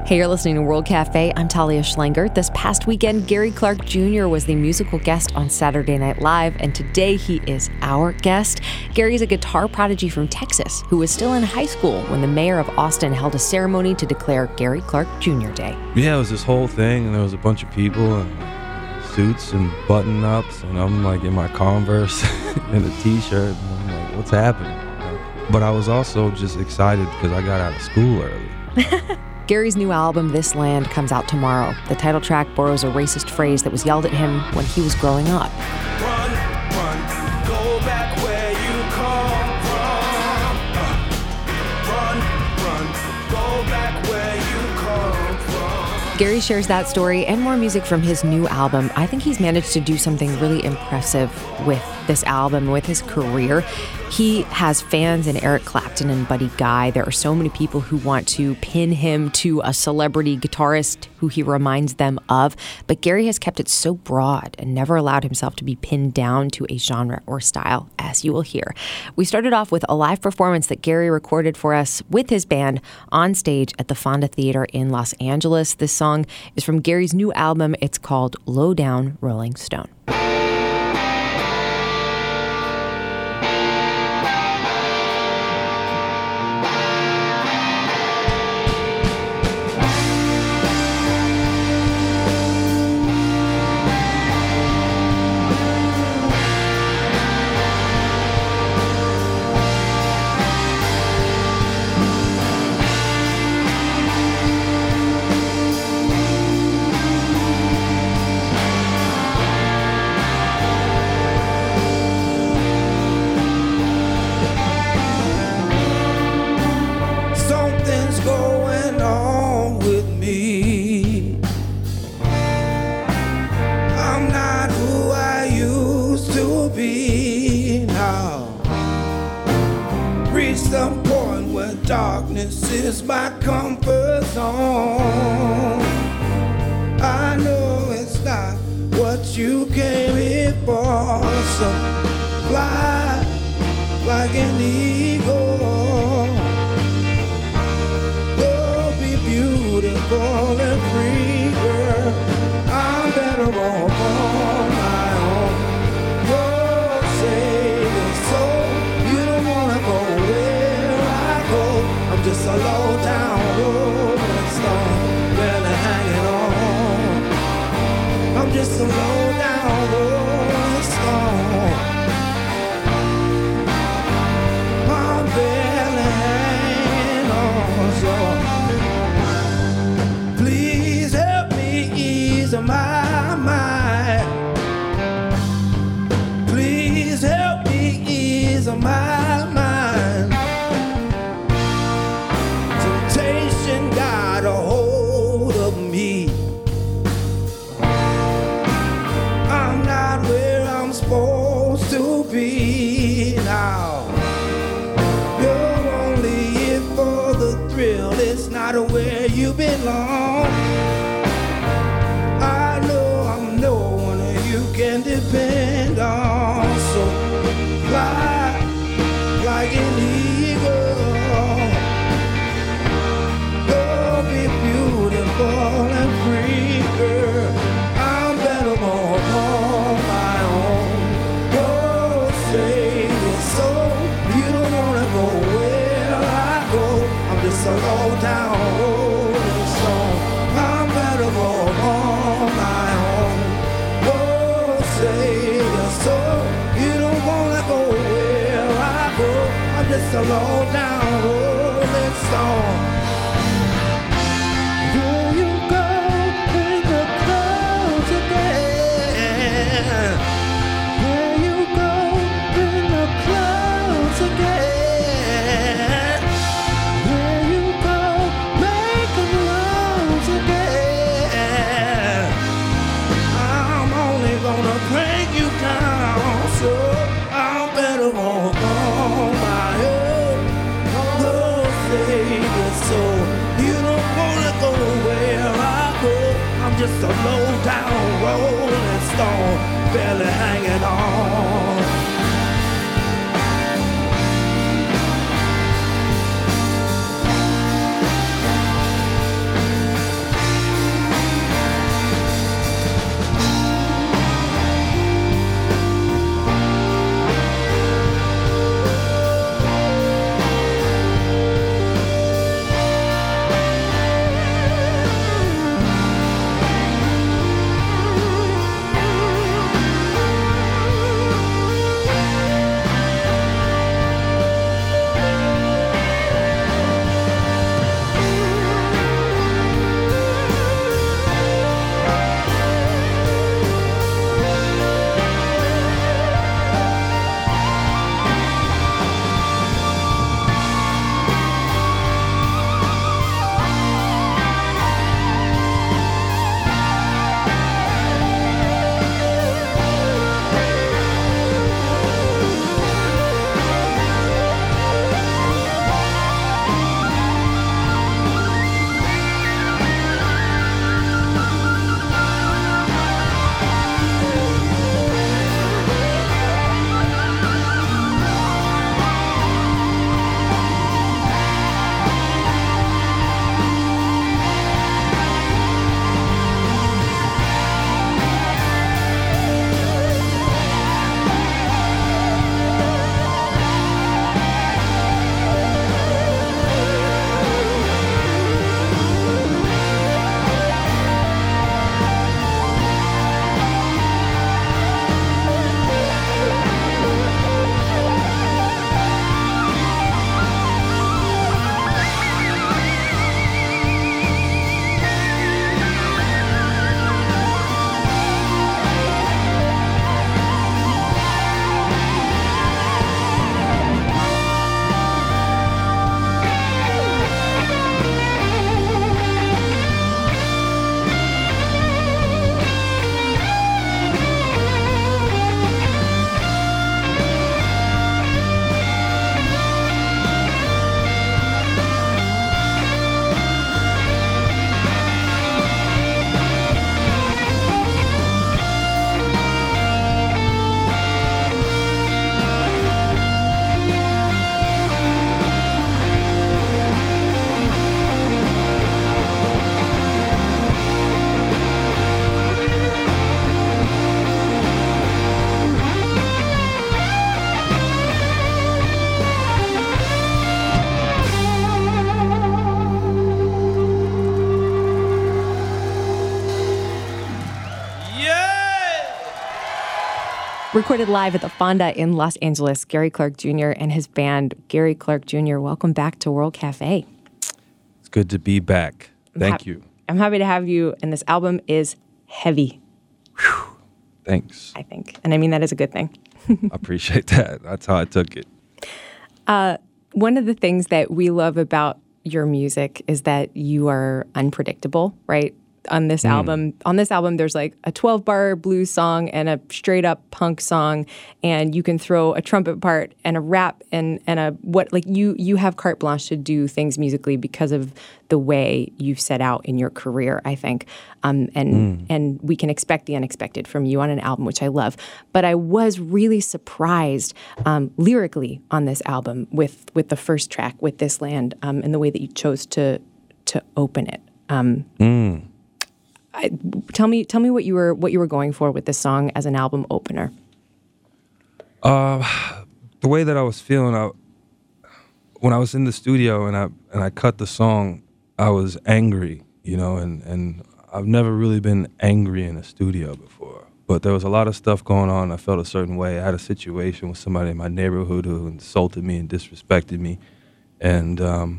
Hey, you're listening to World Cafe. I'm Talia Schlanger. This past weekend, Gary Clark Jr. was the musical guest on Saturday Night Live, and today he is our guest. Gary's a guitar prodigy from Texas who was still in high school when the mayor of Austin held a ceremony to declare Gary Clark Jr. Day. Yeah, it was this whole thing, and there was a bunch of people and suits and button-ups, and I'm like in my Converse and a t-shirt, and I'm like, what's happening? But I was also just excited because I got out of school early. Gary's new album, This Land, comes out tomorrow. The title track borrows a racist phrase that was yelled at him when he was growing up. Run, run, go back where you come from. Run, go back where you come from. Gary shares that story and more music from his new album. I think he's managed to do something really impressive with this album, with his career. He has fans in Eric Clapton and Buddy Guy. There are so many people who want to pin him to a celebrity guitarist who he reminds them of, but Gary has kept it so broad and never allowed himself to be pinned down to a genre or style, as you will hear. We started off with a live performance that Gary recorded for us with his band on stage at the Fonda Theater in Los Angeles. This song is from Gary's new album. It's called Low Down Rolling Stone. Something's going on with me. I'm not who I used to be now. Reached the point where darkness is my comfort zone. I know it's not what you came here for, so fly like an eagle. Beautiful and free, girl. I'm better off on my own. You're saying so. You don't wanna go where I go. I'm just a low down rolling stone, barely hanging on. I'm just a low down rolling stone. I'm barely hanging on. So please help me ease my mind. Please help me ease my mind. Temptation got a hold of me. I'm not where I'm supposed to be now. You're only here for the thrill. It's not where you belong. I know I'm no one you can depend on. So fly like an eagle. Go be beautiful and free, girl. I'm better off on my own. Go say it so. You don't wanna go where I go. I'm just a low down rolling stone. I'm better off on my own. Oh, say it so. You don't wanna go where I go. I'm just a low down rolling stone. Will you go in the clouds again? Will you go in the clouds again? Will you go making loads again? I'm only gonna bring you down, so I'm better off on my own. Oh, say it so. You don't wanna go where I go. I'm just a low down rolling stone, barely hanging on. Recorded live at the Fonda in Los Angeles, Gary Clark Jr. and his band. Gary Clark Jr., welcome back to World Cafe. It's good to be back. Thank you. I'm happy to have you, and this album is heavy. Whew. Thanks. I think. And I mean that is a good thing. I appreciate that. That's how I took it. One of the things that we love about your music is that you are unpredictable, right? On this album, there's like a 12-bar blues song and a straight-up punk song, and you can throw a trumpet part and a rap and a what like you have carte blanche to do things musically because of the way you've set out in your career, I think, and we can expect the unexpected from you on an album, which I love. But I was really surprised lyrically on this album with the first track, with This Land, and the way that you chose to open it. Tell me what you were going for with this song as an album opener. The way that I was feeling, when I was in the studio and I cut the song, I was angry, and I've never really been angry in a studio before. But there was a lot of stuff going on. I felt a certain way. I had a situation with somebody in my neighborhood who insulted me and disrespected me, and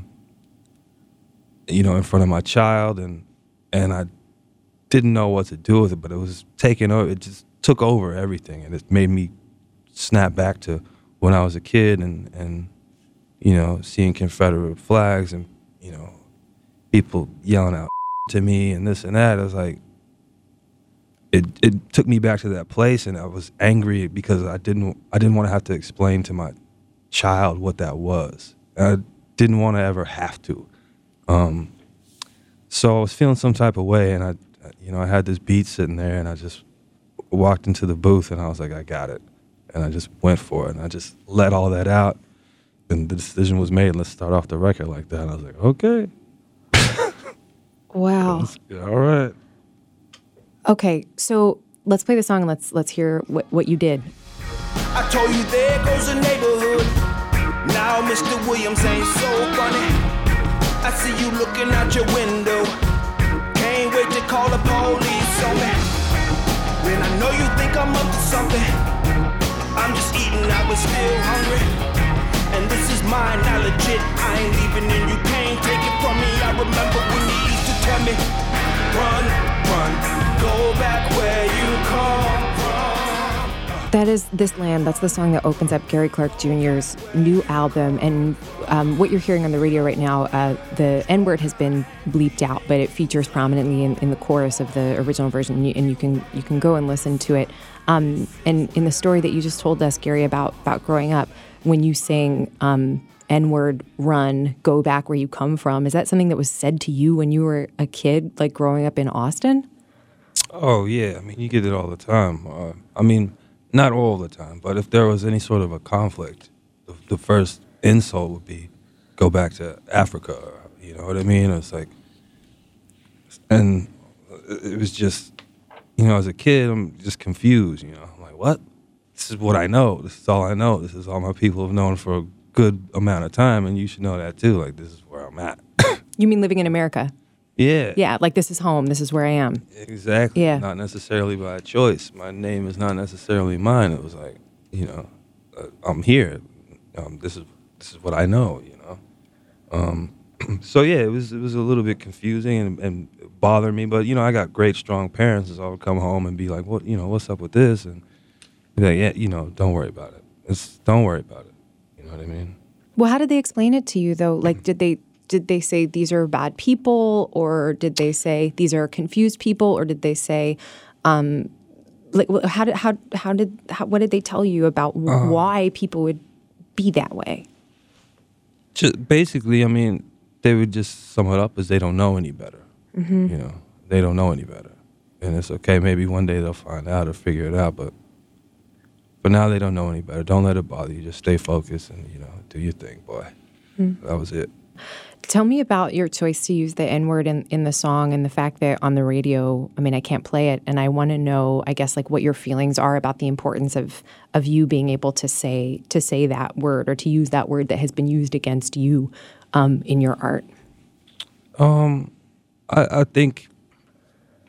in front of my child, and I didn't know what to do with it, but it was taking over. It just took over everything, and it made me snap back to when I was a kid, and seeing Confederate flags, and people yelling out to me and this and that. I was like, it took me back to that place, and I was angry because I didn't want to have to explain to my child what that was. I didn't want to ever have to. So I was feeling some type of way, and I had this beat sitting there, and I just walked into the booth, and I was like, I got it. And I just went for it, and I just let all that out, and the decision was made, let's start off the record like that. And I was like, okay. Wow. All right. Okay, so let's play the song, and let's hear what you did. I told you there goes the neighborhood. Now Mr. Williams ain't so funny. I see you looking out your window. Can't wait to call the police on me. When I know you think I'm up to something, I'm just eating, I was still hungry. And this is mine, not legit. I ain't leaving and you can't take it from me. I remember when you used to tell me, run, run, go back where you come from. That is This Land. That's the song that opens up Gary Clark Jr.'s new album. And what you're hearing on the radio right now, the N-word has been bleeped out, but it features prominently in the chorus of the original version, and you can go and listen to it. And in the story that you just told us, Gary, about growing up, when you sang N-word, run, go back where you come from, is that something that was said to you when you were a kid, like growing up in Austin? Oh, yeah. I mean, you get it all the time. Not all the time, but if there was any sort of a conflict, the first insult would be, go back to Africa, you know what I mean? It's like, and it was just, as a kid, I'm just confused, I'm like, what? This is what I know. This is all I know. This is all my people have known for a good amount of time, and you should know that too. Like, this is where I'm at. You mean living in America? Yeah. Yeah, like this is home. This is where I am. Exactly. Yeah. Not necessarily by choice. My name is not necessarily mine. It was like, I'm here. This is what I know, So yeah, it was a little bit confusing and bothered me. But I got great, strong parents, so I would come home and be like, "What? What's up with this?" And be like, "Yeah, don't worry about it. Don't worry about it." You know what I mean? Well, how did they explain it to you though? Like, did they say these are bad people, or did they say these are confused people, or did they say, what did they tell you about why people would be that way? Basically, they would just sum it up as they don't know any better. Mm-hmm. They don't know any better, and it's okay. Maybe one day they'll find out or figure it out, but for now they don't know any better. Don't let it bother you. Just stay focused and do your thing, boy. Mm-hmm. That was it. Tell me about your choice to use the N-word in the song, and the fact that on the radio, I can't play it, and I want to know, I guess, like what your feelings are about the importance of you being able to say that word, or to use that word that has been used against you in your art. I think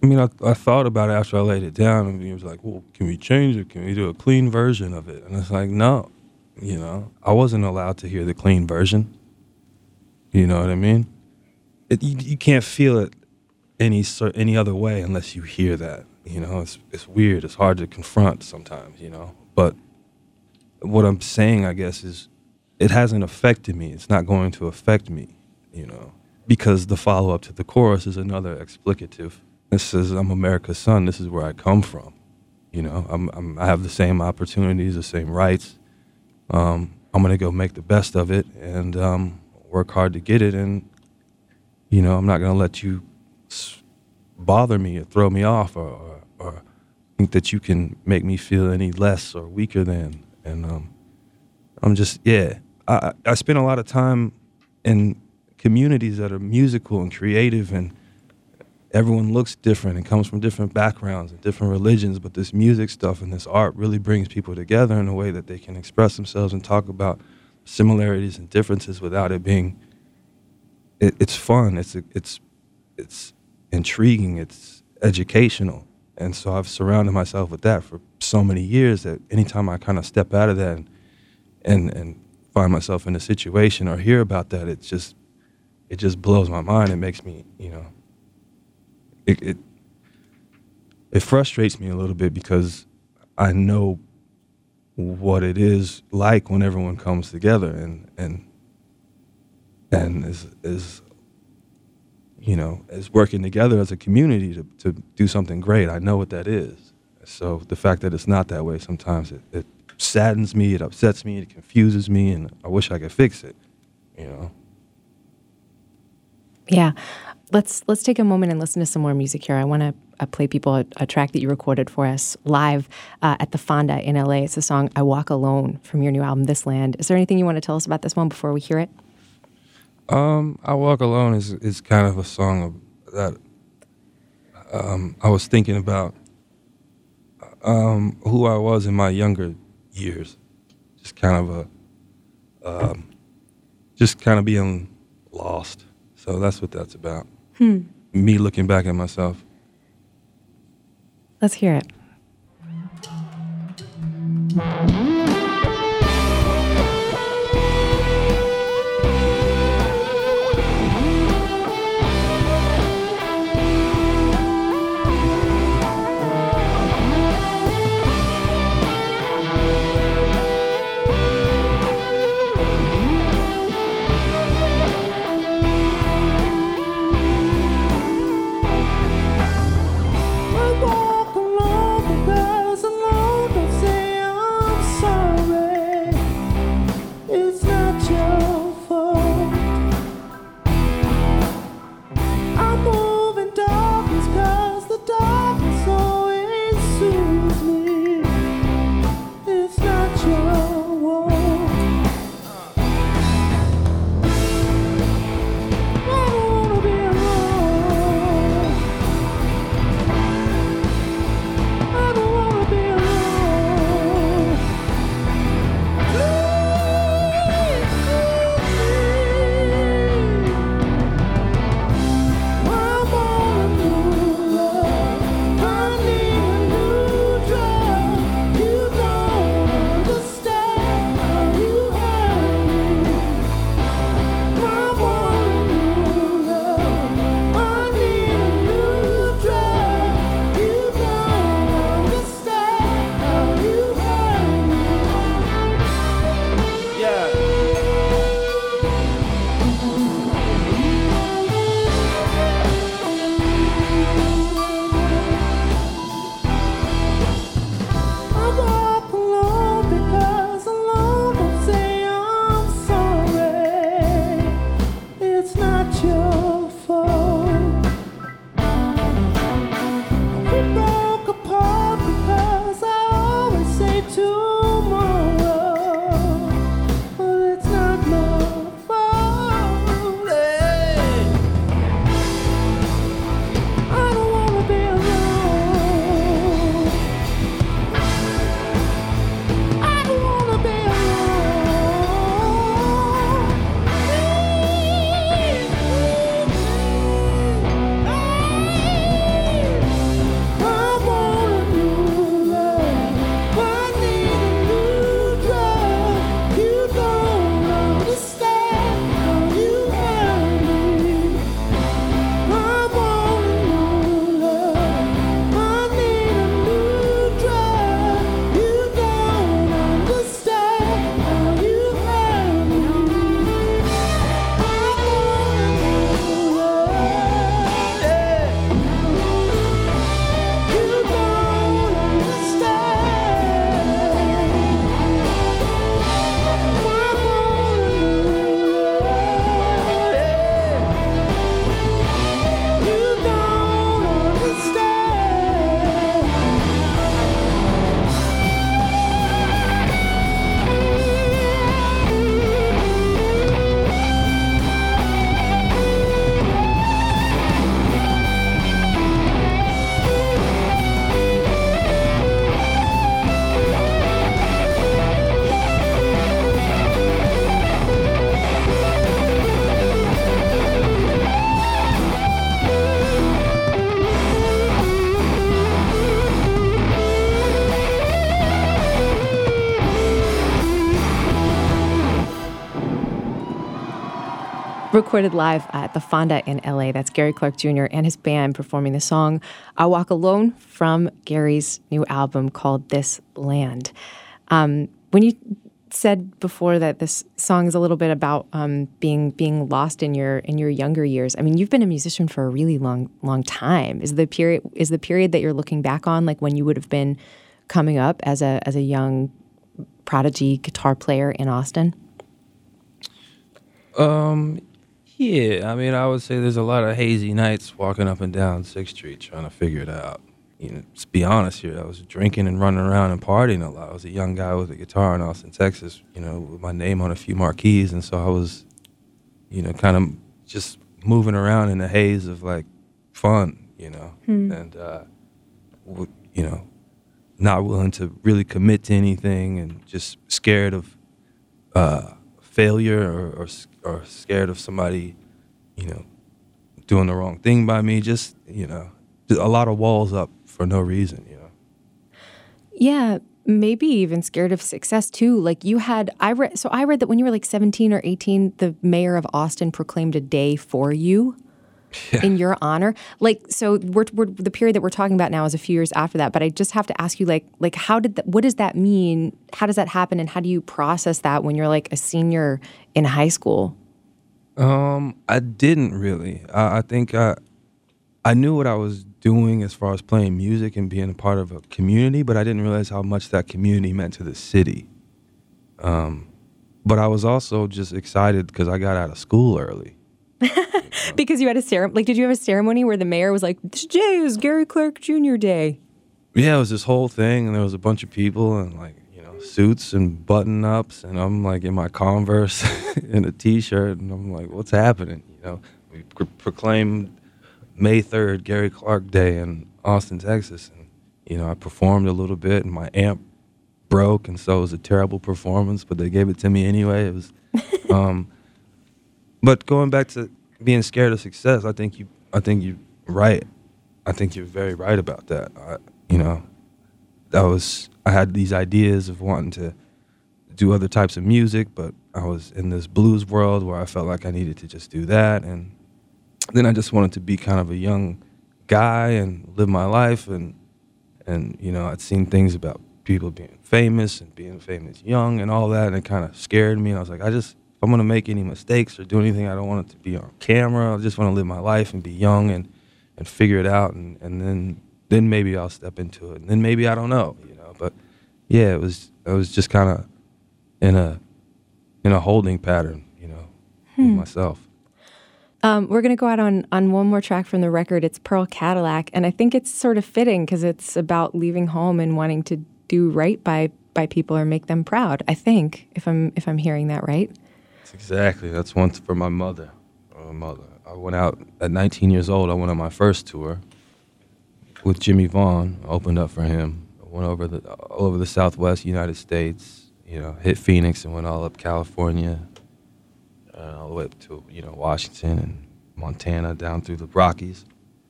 I mean, I thought about it after I laid it down, and he was like, well, can we change it? Can we do a clean version of it? And it's like, no, you know, I wasn't allowed to hear the clean version. You know what I mean? You can't feel it any other way unless you hear that. You know, it's weird. It's hard to confront sometimes, you know. But what I'm saying, I guess, is it hasn't affected me. It's not going to affect me, you know, because the follow-up to the chorus is another explicative. It says, I'm America's son. This is where I come from. You know, I have the same opportunities, the same rights. I'm going to go make the best of it and work hard to get it. And, you know, I'm not going to let you bother me or throw me off or think that you can make me feel any less or weaker than. And I'm just, yeah. I spend a lot of time in communities that are musical and creative, and everyone looks different and comes from different backgrounds and different religions, but this music stuff and this art really brings people together in a way that they can express themselves and talk about similarities and differences without it being, it's fun, it's intriguing, it's educational. And so I've surrounded myself with that for so many years that anytime I kind of step out of that and find myself in a situation or hear about that, it just blows my mind. It makes me, you know, it frustrates me a little bit because I know what it is like when everyone comes together and is you know, is working together as a community to do something great. I know what that is. So the fact that it's not that way sometimes it saddens me, it upsets me, it confuses me, and I wish I could fix it, you know. Yeah. Let's take a moment and listen to some more music here. I want to play people a track that you recorded for us live at the Fonda in LA. It's the song I Walk Alone from your new album, This Land. Is there anything you want to tell us about this one before we hear it? I Walk Alone is kind of a song that I was thinking about who I was in my younger years. Just kind of being lost. So that's what that's about. Me looking back at myself. Let's hear it. I walk alone because alone don't say I'm sorry. Recorded live at the Fonda in LA. That's Gary Clark Jr. and his band performing the song I Walk Alone from Gary's new album called This Land. When you said before that this song is a little bit about being lost in your younger years, I mean, you've been a musician for a really long time. Is the period that you're looking back on like when you would have been coming up as a young prodigy guitar player in Austin? Yeah, I mean, I would say there's a lot of hazy nights walking up and down 6th Street trying to figure it out. You know, let's be honest here, I was drinking and running around and partying a lot. I was a young guy with a guitar in Austin, Texas, you know, with my name on a few marquees, and so I was, you know, kind of just moving around in the haze of, like, fun, you know, and, you know, not willing to really commit to anything and just scared of failure or scared of somebody, you know, doing the wrong thing by me. Just, you know, a lot of walls up for no reason, you know. Yeah, maybe even scared of success too. Like I read that when you were like 17 or 18, the mayor of Austin proclaimed a day for you. Yeah. In your honor. Like, so we're the period that we're talking about now is a few years after that, but I just have to ask you, like what does that mean? How does that happen? And how do you process that when you're like a senior in high school? I didn't really. I think I knew what I was doing as far as playing music and being a part of a community, but I didn't realize how much that community meant to the city. But I was also just excited because I got out of school early. Because you had a ceremony, like, did you have a ceremony where the mayor was like, "Today is Gary Clark Jr. Day"? Yeah, it was this whole thing, and there was a bunch of people and, like, you know, suits and button-ups, and I'm like in my Converse and a T-shirt, and I'm like, what's happening? You know, we proclaimed May 3rd Gary Clark Day in Austin, Texas, and, you know, I performed a little bit, and my amp broke, and so it was a terrible performance, but they gave it to me anyway. It was, but going back to being scared of success, I think you're right. I think you're very right about that. You know, I had these ideas of wanting to do other types of music, but I was in this blues world where I felt like I needed to just do that. And then I just wanted to be kind of a young guy and live my life. And you know, I'd seen things about people being famous and being famous young and all that, and it kind of scared me. And I was like, if I'm going to make any mistakes or do anything, I don't want it to be on camera. I just want to live my life and be young and figure it out. And then maybe I'll step into it. And then maybe I don't know, you know. But yeah, I was just kind of in a holding pattern, you know, with myself. We're going to go out on one more track from the record. It's Pearl Cadillac. And I think it's sort of fitting because it's about leaving home and wanting to do right by people or make them proud, I think, if I'm hearing that right. Exactly. That's one for my mother. I went out at 19 years old. I went on my first tour with Jimmy Vaughn. I opened up for him. I went all over the Southwest United States. You know, hit Phoenix and went all up California, all the way up to, you know, Washington and Montana, down through the Rockies.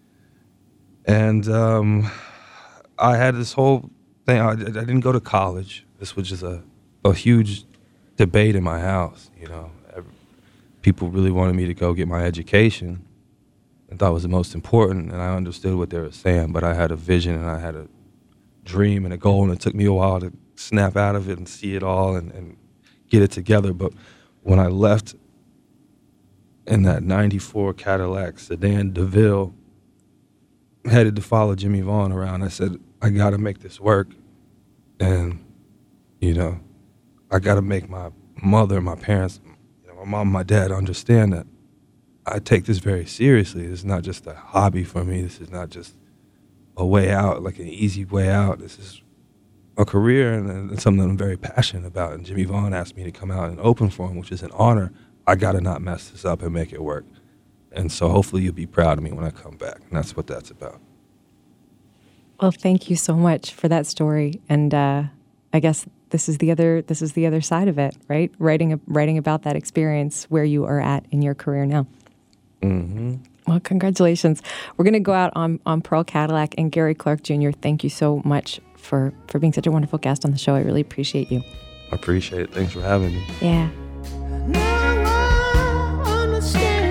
And I had this whole thing. I didn't go to college. This was just a huge debate in my house, you know. People really wanted me to go get my education. I thought it was the most important, and I understood what they were saying, but I had a vision and I had a dream and a goal, and it took me a while to snap out of it and see it all and get it together. But when I left in that 94 Cadillac sedan DeVille, headed to follow Jimmy Vaughn around, I said, I got to make this work. And, you know, I got to make my mother, my parents, you know, my mom, my dad understand that I take this very seriously. It's not just a hobby for me. This is not just a way out, like an easy way out. This is a career and something that I'm very passionate about. And Jimmy Vaughn asked me to come out and open for him, which is an honor. I got to not mess this up and make it work. And so hopefully you'll be proud of me when I come back. And that's what that's about. Well, thank you so much for that story. And I guess this is the other side of it, right? Writing about that experience where you are at in your career now. Mm-hmm. Well, congratulations. We're going to go out on Pearl Cadillac. And Gary Clark Jr., thank you so much for being such a wonderful guest on the show. I really appreciate you. I appreciate it. Thanks for having me. Yeah. Now I understand.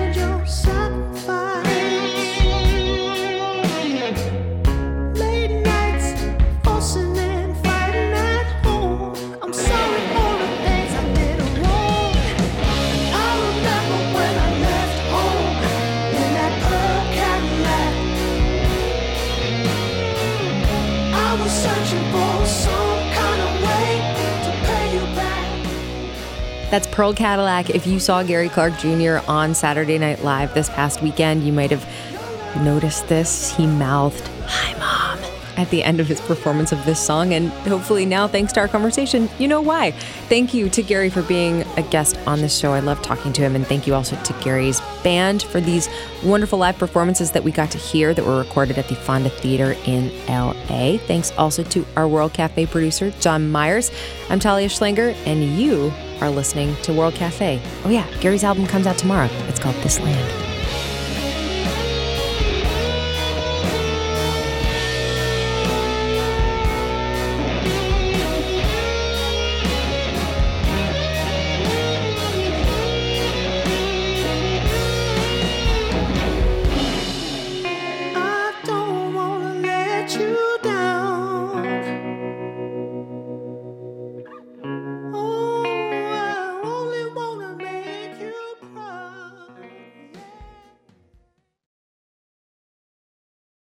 That's Pearl Cadillac. If you saw Gary Clark Jr. on Saturday Night Live this past weekend, you might have noticed this. He mouthed, "Hi, Mom," at the end of his performance of this song. And hopefully now, thanks to our conversation, you know why. Thank you to Gary for being a guest on this show. I love talking to him. And thank you also to Gary's band for these wonderful live performances that we got to hear that were recorded at the Fonda Theater in LA. Thanks also to our World Cafe producer, John Myers. I'm Talia Schlanger, and you are listening to World Cafe. Oh yeah, Gary's album comes out tomorrow. It's called This Land.